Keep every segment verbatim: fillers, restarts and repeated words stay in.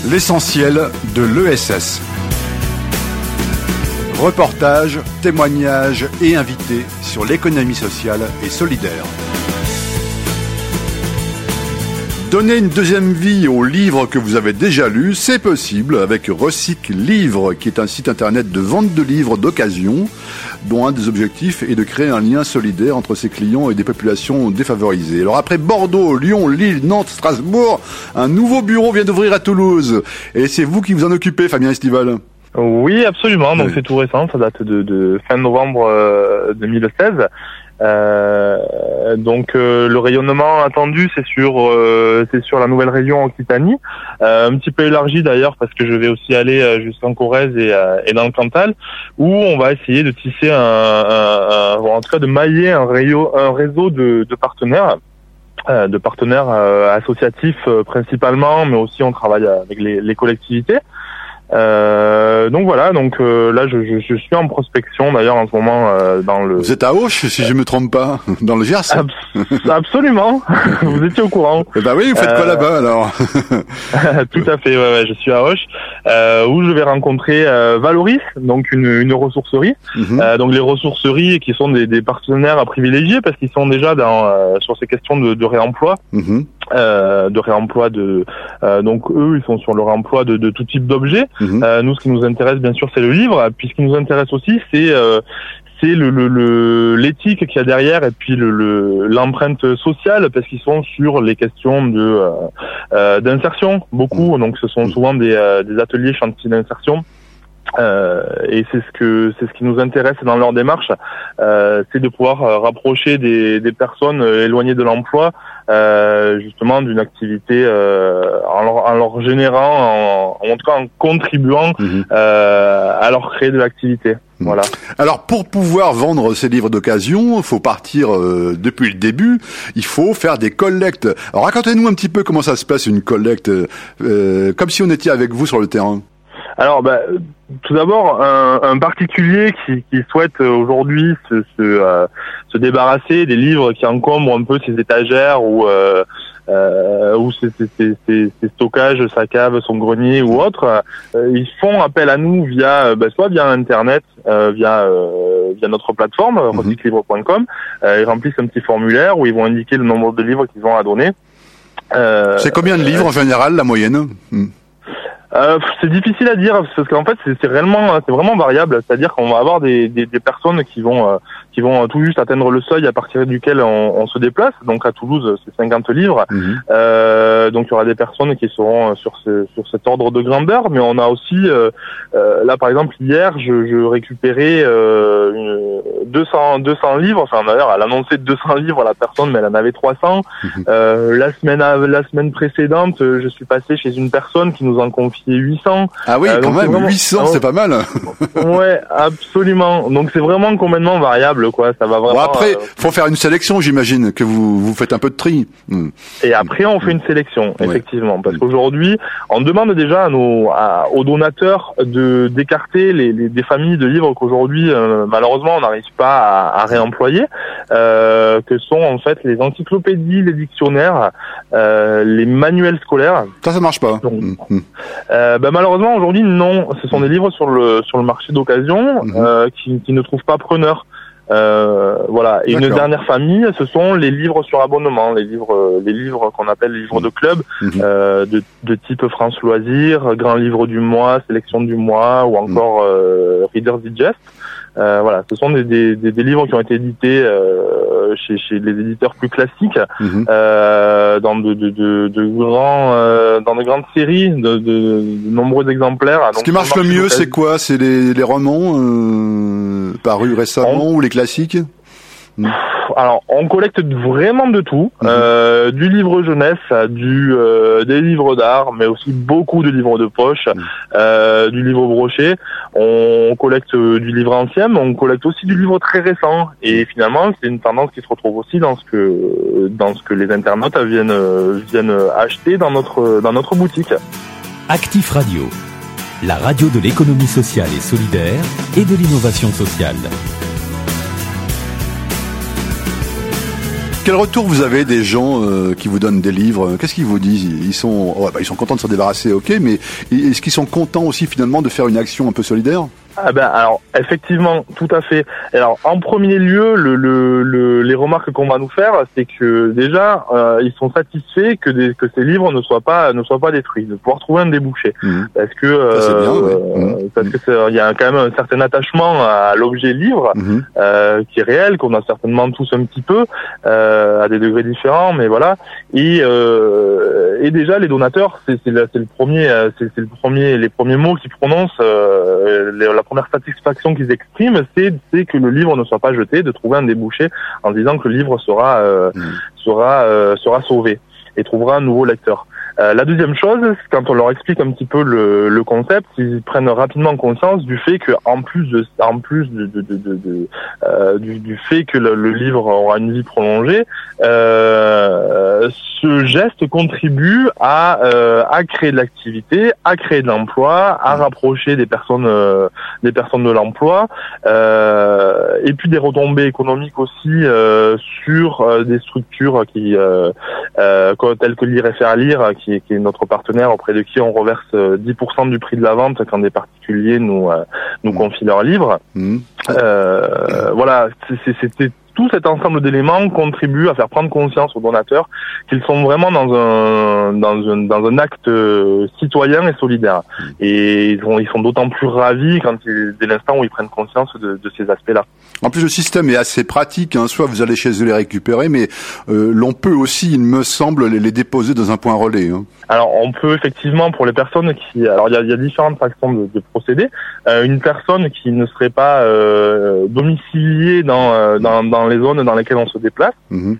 L'essentiel de l'E S S. Reportages, témoignages et invités sur l'économie sociale et solidaire. Donner une deuxième vie aux livres que vous avez déjà lus, c'est possible avec Recycle Livre, qui est un site internet de vente de livres d'occasion, dont un des objectifs est de créer un lien solidaire entre ses clients et des populations défavorisées. Alors après Bordeaux, Lyon, Lille, Nantes, Strasbourg, un nouveau bureau vient d'ouvrir à Toulouse. Et c'est vous qui vous en occupez, Fabien Estival. Oui, absolument. Donc oui. C'est tout récent, ça date de, de fin novembre euh, deux mille seize. Euh, donc euh, le rayonnement attendu c'est sur euh, c'est sur la nouvelle région Occitanie, euh, un petit peu élargi d'ailleurs parce que je vais aussi aller euh, jusqu'en Corrèze et, euh, et dans le Cantal, où on va essayer de tisser un, un, un en tout cas de mailler un réseau un réseau de, de partenaires. Euh, de partenaires euh, associatifs euh, principalement, mais aussi on travaille avec les, les collectivités. Euh, donc voilà, donc euh, là je, je, je suis en prospection d'ailleurs en ce moment euh, dans le. Vous êtes à Auch, si je me trompe pas, dans le Gers. Abs- absolument, vous étiez au courant. Eh ben oui, vous faites euh... quoi là-bas alors? Tout à fait, ouais, ouais, je suis à Auch, euh, où je vais rencontrer euh, Valoris, donc une, une ressourcerie. Mm-hmm. Euh, donc les ressourceries qui sont des, des partenaires à privilégier parce qu'ils sont déjà dans euh, sur ces questions de, de réemploi. Mm-hmm. Euh, de réemploi de euh, donc eux ils sont sur le réemploi de, de tout type d'objets. Mmh. Euh, nous ce qui nous intéresse bien sûr c'est le livre, puis ce qui nous intéresse aussi c'est euh, c'est le, le, le l'éthique qu'il y a derrière et puis le, le l'empreinte sociale parce qu'ils sont sur les questions de euh, euh, d'insertion beaucoup, mmh. donc ce sont souvent des euh, des ateliers chantiers d'insertion. Euh, et c'est ce que c'est ce qui nous intéresse dans leur démarche, euh, c'est de pouvoir euh, rapprocher des, des personnes euh, éloignées de l'emploi, euh, justement d'une activité euh, en, leur, en leur générant, en, en tout cas en contribuant mmh. euh, à leur créer de l'activité. Mmh. Voilà. Alors pour pouvoir vendre ces livres d'occasion, il faut partir euh, depuis le début. Il faut faire des collectes. Alors racontez-nous un petit peu comment ça se passe une collecte, euh, comme si on était avec vous sur le terrain. Alors, bah, tout d'abord, un, un particulier qui, qui souhaite aujourd'hui se, se, euh, se débarrasser des livres qui encombrent un peu ses étagères ou euh, euh, ou ses, ses, ses, ses stockages, sa cave, son grenier ou autre, euh, ils font appel à nous via, bah, soit via Internet, euh, via euh, via notre plateforme mm-hmm. recycle livre point com. Euh, ils remplissent un petit formulaire où ils vont indiquer le nombre de livres qu'ils ont à donner. Euh, C'est combien de livres euh, en général, la moyenne? mm. Euh, c'est difficile à dire parce qu'en fait c'est, c'est réellement c'est vraiment variable, c'est-à-dire qu'on va avoir des, des, des personnes qui vont euh, qui vont tout juste atteindre le seuil à partir duquel on, on se déplace. Donc à Toulouse c'est cinquante livres, mmh. euh, donc il y aura des personnes qui seront sur ce, sur cet ordre de grandeur, mais on a aussi euh, euh, là par exemple hier je, je récupérais euh, une, deux cents livres, enfin d'ailleurs elle annonçait deux cents livres à la personne mais elle en avait trois cents. Mmh. Euh, la semaine la semaine précédente je suis passé chez une personne qui nous en confie huit cents. Ah oui, euh, quand même, vraiment... huit cents, c'est pas mal. Ouais, absolument. Donc c'est vraiment complètement variable, quoi. Ça va vraiment. Bon, après, euh... faut faire une sélection, j'imagine, que vous vous faites un peu de tri. Mm. Et après, on fait une sélection, ouais. effectivement, parce qu'aujourd'hui, on demande déjà à nos à, aux donateurs de d'écarter les, les des familles de livres qu'aujourd'hui, euh, malheureusement, on n'arrive pas à, à réemployer, euh, que sont en fait les encyclopédies, les dictionnaires, euh, les manuels scolaires. Ça, ça marche pas. Donc, mm. Euh, ben malheureusement aujourd'hui non, ce sont des livres sur le sur le marché d'occasion mmh. euh, qui, qui ne trouvent pas preneur. Euh, voilà. Et D'accord. Une dernière famille, ce sont les livres sur abonnement, les livres les livres qu'on appelle les livres de club, mmh. euh, de, de type France Loisirs, Grand Livre du mois, Sélection du mois ou encore mmh. euh, Reader's Digest. Euh, voilà, ce sont des, des, des livres qui ont été édités euh, chez, chez les éditeurs plus classiques, mmh. euh, dans de, de, de, de grands, euh, dans de grandes séries, de, de, de nombreux exemplaires. Ce Donc, qui marche le mieux, c'est quoi? C'est les, les romans euh, parus récemment on... ou les classiques? Mmh. Alors, on collecte vraiment de tout, mmh. euh, du livre jeunesse, du euh, des livres d'art, mais aussi beaucoup de livres de poche, mmh. euh, du livre broché. On collecte du livre ancien, mais on collecte aussi du livre très récent. Et finalement, c'est une tendance qui se retrouve aussi dans ce que dans ce que les internautes viennent viennent acheter dans notre dans notre boutique. Actif Radio, la radio de l'économie sociale et solidaire et de l'innovation sociale. Quel retour vous avez des gens euh, qui vous donnent des livres? Qu'est-ce qu'ils vous disent? Ils sont, oh, bah, ils sont contents de s'en débarrasser, ok, mais est-ce qu'ils sont contents aussi finalement de faire une action un peu solidaire? Ah ben alors effectivement, tout à fait. Alors en premier lieu, le, le, le les remarques qu'on va nous faire, c'est que déjà euh, ils sont satisfaits que des, que ces livres ne soient pas ne soient pas détruits, de pouvoir trouver un débouché, mmh. parce que euh, Ça, bien, ouais. mmh. parce que il y a quand même un certain attachement à l'objet livre mmh. euh, qui est réel, qu'on a certainement tous un petit peu euh, à des degrés différents, mais voilà. Et euh, et déjà les donateurs, c'est c'est, la, c'est le premier c'est, c'est le premier les premiers mots qu'ils prononcent. Euh, les, la première satisfaction qu'ils expriment, c'est, c'est que le livre ne soit pas jeté, de trouver un débouché en disant que le livre sera euh, mmh. sera euh, sera sauvé et trouvera un nouveau lecteur. Euh, la deuxième chose, c'est quand on leur explique un petit peu le, le concept, ils prennent rapidement conscience du fait que, en plus de, en plus de, de, de, de, de euh, du, du fait que le, le livre aura une vie prolongée, euh, ce geste contribue à, euh, à créer de l'activité, à créer de l'emploi, à rapprocher des personnes, euh, des personnes de l'emploi, euh, et puis des retombées économiques aussi euh, sur euh, des structures qui, euh, euh, telles que Lire et Faire Lire, qui qui est notre partenaire auprès de qui on reverse dix pour cent du prix de la vente quand des particuliers nous euh, nous confient leurs livres. Mmh. Euh, voilà, c'est, c'était tout cet ensemble d'éléments contribue à faire prendre conscience aux donateurs qu'ils sont vraiment dans un dans un dans un acte citoyen et solidaire. Et ils sont ils sont d'autant plus ravis quand ils, dès l'instant où ils prennent conscience de, de ces aspects-là. En plus, le système est assez pratique, hein. Soit vous allez chez eux les récupérer, mais euh, l'on peut aussi, il me semble, les, les déposer dans un point relais. Hein. Alors, on peut effectivement, pour les personnes qui... Alors, il y a, il y a différentes façons de, de procéder. Euh, une personne qui ne serait pas euh, domiciliée dans, euh, dans, dans les zones dans lesquelles on se déplace, mmh.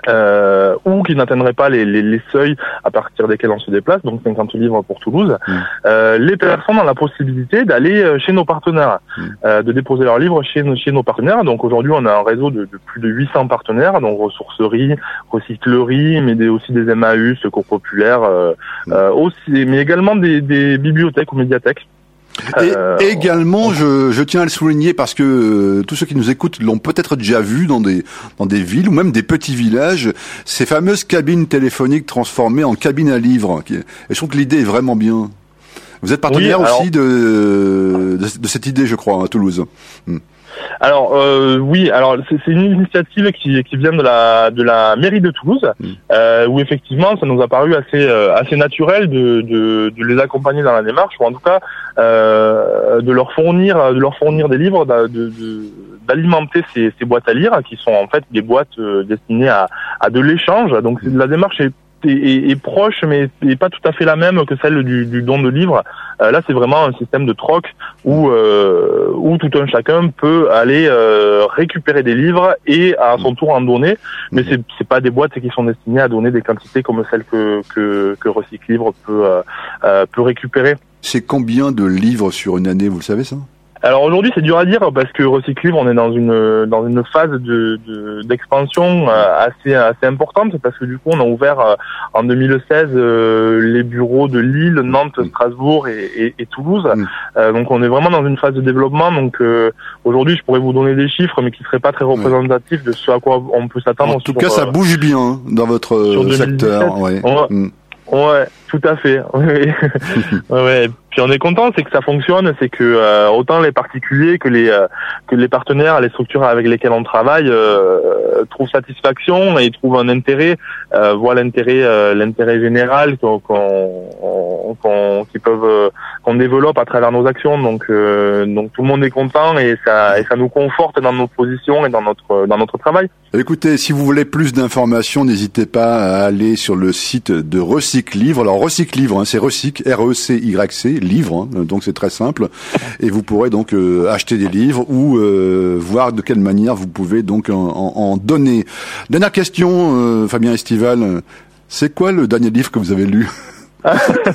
Euh, ou qui n'atteindrait pas les, les, les seuils à partir desquels on se déplace, donc cinquante livres pour Toulouse, mmh. euh, les personnes ont la possibilité d'aller chez nos partenaires, mmh. euh, de déposer leurs livres chez, chez nos partenaires. Donc aujourd'hui, on a un réseau de, de plus de huit cents partenaires, donc ressourceries, recycleries, mais des, aussi des M A U, secours populaires, euh, mmh. euh, aussi, mais également des, des bibliothèques ou médiathèques. Et euh, également, je, je tiens à le souligner parce que euh, tous ceux qui nous écoutent l'ont peut-être déjà vu dans des dans des villes ou même des petits villages, ces fameuses cabines téléphoniques transformées en cabines à livres. Et je trouve que l'idée est vraiment bien. Vous êtes partenaire oui, alors... aussi de, de de cette idée, je crois, à Toulouse. Hmm. Alors euh, oui, alors c'est, c'est une initiative qui, qui vient de la de la mairie de Toulouse, mmh. euh, où effectivement ça nous a paru assez euh, assez naturel de, de de les accompagner dans la démarche, ou en tout cas euh, de leur fournir de leur fournir des livres, de, de d'alimenter ces, ces boîtes à lire qui sont en fait des boîtes euh, destinées à à de l'échange. Donc c'est, la démarche est Est, est proche, mais n'est pas tout à fait la même que celle du, du don de livres. Euh, là, c'est vraiment un système de troc où euh, où tout un chacun peut aller euh, récupérer des livres et à son tour en donner. Mais c'est c'est pas des boîtes qui sont destinées à donner des quantités comme celles que que, que Recycle Livre peut euh, peut récupérer. C'est combien de livres sur une année, vous le savez ça? Alors aujourd'hui c'est dur à dire parce que Recycle Livre on est dans une dans une phase de, de d'expansion euh, assez assez importante, parce que du coup on a ouvert euh, en deux mille seize euh, les bureaux de Lille, Nantes, Strasbourg et, et, et Toulouse. Mmh. Euh, donc on est vraiment dans une phase de développement. Donc euh, aujourd'hui je pourrais vous donner des chiffres mais qui seraient pas très représentatifs de ce à quoi on peut s'attendre. En tout sur, cas ça bouge bien dans votre secteur. Ouais. On, mmh. Ouais, tout à fait. Oui. Ouais. Puis on est content, c'est que ça fonctionne, c'est que euh, autant les particuliers que les euh, que les partenaires, les structures avec lesquelles on travaille euh, trouvent satisfaction et trouvent un intérêt, euh, voient l'intérêt euh, l'intérêt général qu'on qu'on, qu'on qui peuvent euh, qu'on développe à travers nos actions. Donc euh, donc tout le monde est content et ça et ça nous conforte dans nos positions et dans notre dans notre travail. Écoutez, si vous voulez plus d'informations, n'hésitez pas à aller sur le site de Recycle Livre. Alors Recycle Livre, hein, c'est Recycle, R E C Y C, livre, hein, donc c'est très simple. Et vous pourrez donc euh, acheter des livres ou euh, voir de quelle manière vous pouvez donc en, en, en donner. Dernière question, euh, Fabien Estival, c'est quoi le dernier livre que vous avez lu? Ah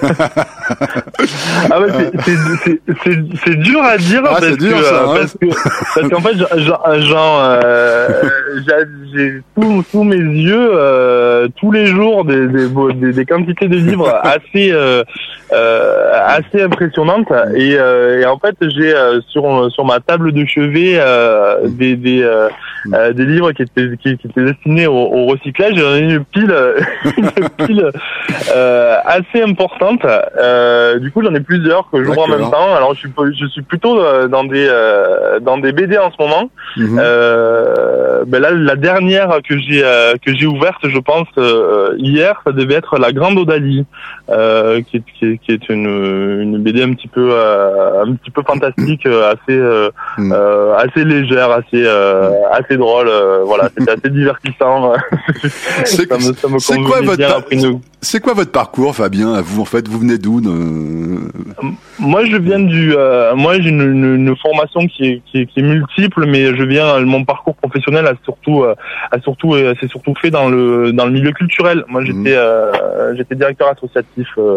bah c'est, c'est, c'est, c'est, c'est dur à dire ah, parce, c'est dur, que, ça, hein. parce que parce qu'en fait genre euh, j'ai, j'ai tous sous mes yeux euh, tous les jours des, des, des, des quantités de livres assez euh, euh, assez impressionnantes et, euh, et en fait j'ai euh, sur sur ma table de chevet euh, des des euh, euh, des livres qui étaient qui, qui étaient destinés au, au recyclage. J'en ai une pile une pile euh, assez importante. Euh, du coup, j'en ai plusieurs que j'ouvre en même temps. Alors, je suis je suis plutôt dans des euh, dans des B D en ce moment. Mmh. Euh, ben là, la dernière que j'ai euh, que j'ai ouverte, je pense euh, hier, ça devait être La Grande Odalie, euh, qui est qui est, qui est une une B D un petit peu euh, un petit peu fantastique, assez euh, mmh. euh, assez légère, assez euh, assez drôle. Euh, voilà, c'était assez divertissant. C'est, ça me, ça me c'est quoi votre par... une... c'est quoi votre parcours, Fabien? Vous en fait, vous venez d'où? de... Moi, je viens du. Euh, moi, j'ai une, une, une formation qui est, qui est qui est multiple, mais je viens. Mon parcours professionnel a surtout a surtout euh, c'est surtout fait dans le dans le milieu culturel. Moi, j'étais mmh. euh, j'étais directeur associatif euh,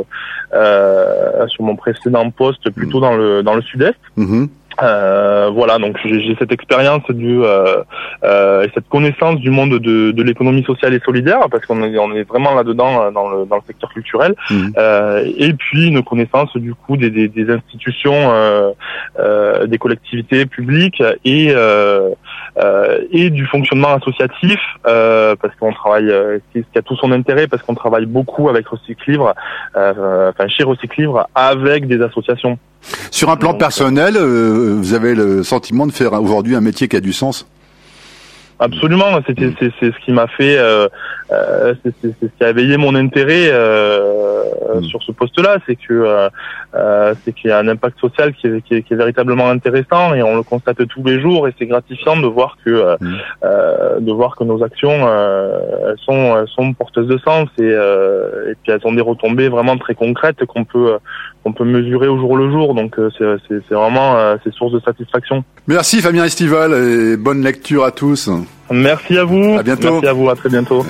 euh, sur mon précédent poste, plutôt mmh. dans le dans le Sud-Est. Mmh. Euh, voilà, donc j'ai, j'ai cette expérience du euh, euh, et cette connaissance du monde de, de l'économie sociale et solidaire, parce qu'on est, on est vraiment là-dedans dans le dans le secteur culturel, mmh. euh, et puis une connaissance du coup des des, des institutions, euh, euh, des collectivités publiques et euh, euh, et du fonctionnement associatif, euh, parce qu'on travaille, euh, ce qui a tout son intérêt, parce qu'on travaille beaucoup avec Recyclivre, euh, enfin chez Recyclivre, avec des associations. Sur un plan Donc, personnel, euh, vous avez le sentiment de faire aujourd'hui un métier qui a du sens? Absolument, c'était c'est, c'est ce qui m'a fait, euh, euh, c'est, c'est, c'est ce qui a éveillé mon intérêt euh, mmh. sur ce poste-là, c'est que euh, euh, c'est qu'il y a un impact social qui est, qui, est, qui est véritablement intéressant et on le constate tous les jours et c'est gratifiant de voir que euh, mmh. euh, de voir que nos actions euh, sont elles sont porteuses de sens et euh, et puis elles ont des retombées vraiment très concrètes qu'on peut qu'on peut mesurer au jour le jour. Donc c'est c'est, c'est vraiment euh, c'est source de satisfaction. Merci Fabien Estival et bonne lecture à tous. Merci à vous. À bientôt. Merci à vous. À très bientôt.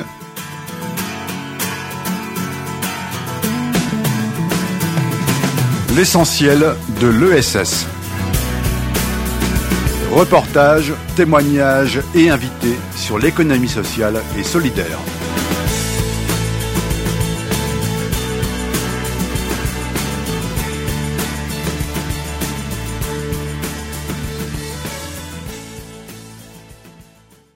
L'essentiel de l'E S S. Reportages, témoignages et invités sur l'économie sociale et solidaire.